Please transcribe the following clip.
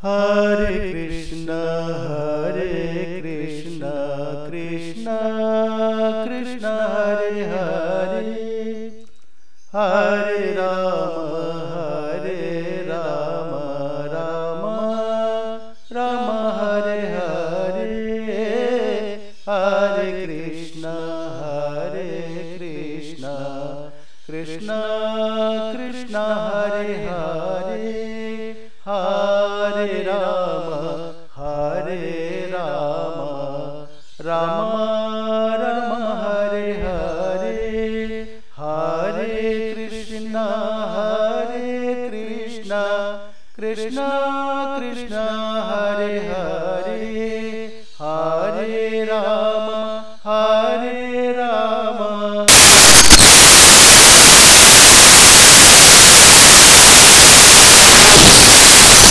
Hare Krishna Krishna Krishna Hare Hare, Hare Ram Ram Ram Hare Hare, Hare Krishna Krishna Krishna Hare Hare, Hare Ram Ram Ram Hare Hare, Hare Krishna Krishna Krishna Hare Hare, Hare Ram